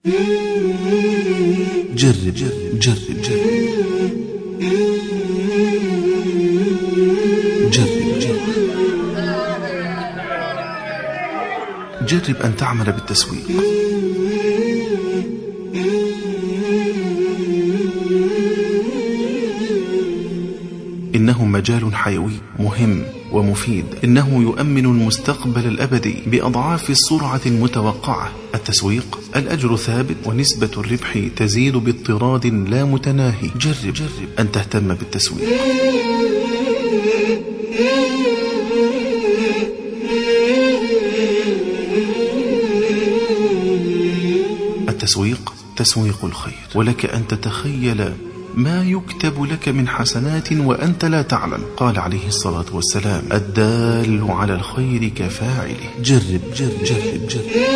جرب جرب جرب جرب جرب جرب أن تعمل بالتسويق. إنه مجال حيوي مهم ومفيد. إنه يؤمن المستقبل الأبدي بأضعاف السرعة المتوقعة. التسويق الأجر ثابت ونسبة الربح تزيد باضطراد لا متناهي. جرب أن تهتم بالتسويق. التسويق تسويق الخير، ولك أن تتخيل ما يكتب لك من حسنات وأنت لا تعلم. قال عليه الصلاة والسلام: الدال على الخير كفاعله. جرب جرب جرب جرب.